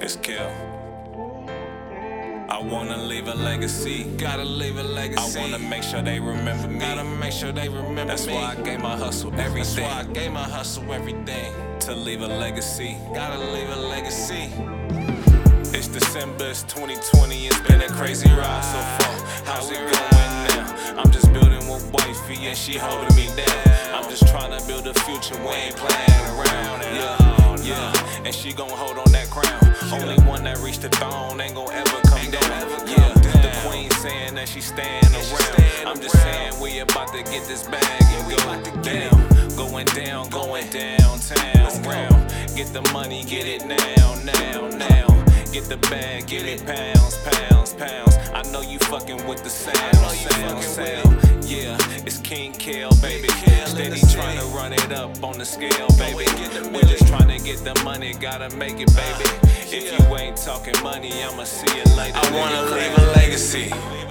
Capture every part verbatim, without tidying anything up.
It's Kill. I wanna leave a legacy. Gotta leave a legacy. I wanna make sure they remember me. Gotta make sure they remember That's me. That's why I gave my hustle everything. That's why I gave my hustle everything. To leave a legacy. Gotta leave a legacy. It's December, it's twenty twenty. It's been a crazy ride so far. How's it going now? I'm just building with wifey and she holding me down. I'm just trying to build a future. We ain't playing around. Yeah, yeah. And she gon' hold on that crown. Only one that reached the throne ain't gon' ever come down. Yeah, the queen saying that she staying around. I'm just saying we about to get this bag and go down. Going down, going downtown, round. Get the money, get it now, now, now. Get the bag, get it pounds, pounds, pounds. I know you fucking with the sound, sound, sound. Yeah, it's King Kill, baby. Steady trying to run it up on the scale, baby. We just trying to get the money, gotta make it, baby. If you ain't talking money, I'ma see you later. I wanna leave a legacy.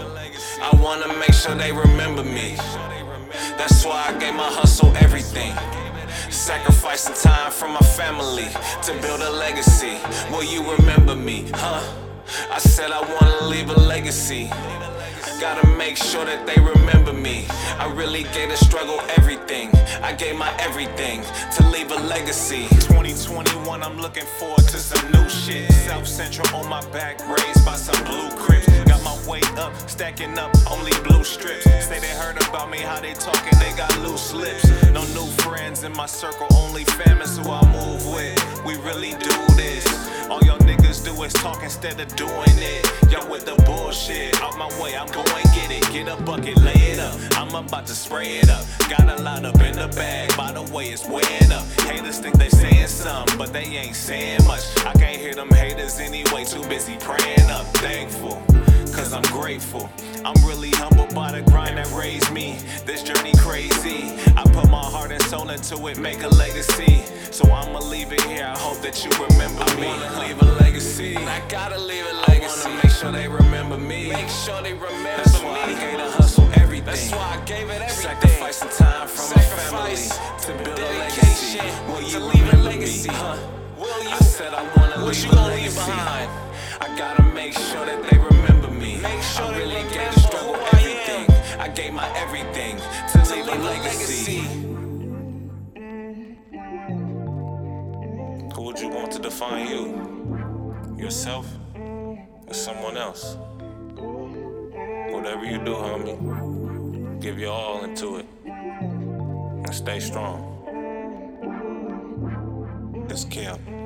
I wanna make sure they remember me. That's why I gave my hustle everything. Sacrificing time from my family to build a legacy. Will you remember me, huh? I said I wanna leave a legacy. Gotta make sure that they remember me. I really gave the struggle everything. I gave my everything to leave a legacy. twenty twenty-one, I'm looking forward to some new shit. South Central on my back, raised by some blue crips. Got my weight up, stacking up only blue strips. Say they heard about me, how they talking, they got loose lips. No new friends in my circle, only famous who I move with. We really do this. All y'all niggas do is talk instead of doing it. Y'all with the bullshit, out my way, I'm going get it. Get a bucket, lay it up, I'm about to spray it up. Got a lot up in the bag, by the way it's weighing up. Haters think they saying something, but they ain't saying much. I can't hear them haters anyway, too busy praying up. Thankful, cause I'm grateful. I'm really humbled by the grind that raised me. This journey crazy. I put my heart and soul into it, make a legacy. So I'ma leave it here, I hope that you remember me. I wanna leave a legacy. I gotta leave a legacy. I wanna make sure they remember me. Make sure they remember That's me. That's why I gave the hustle everything. That's why I gave it everything. Sacrificing time from Sacrifice my family to build a legacy. Will you leave a legacy? Huh? Will you? I said I wanna what leave you a legacy. Leave behind? I gotta make sure that they remember me. Make sure I really gave the struggle everything. I, I gave my everything to leave a legacy. Who would you want to define you? Yourself or someone else? Whatever you do, homie, give your all into it and stay strong. It's Kill.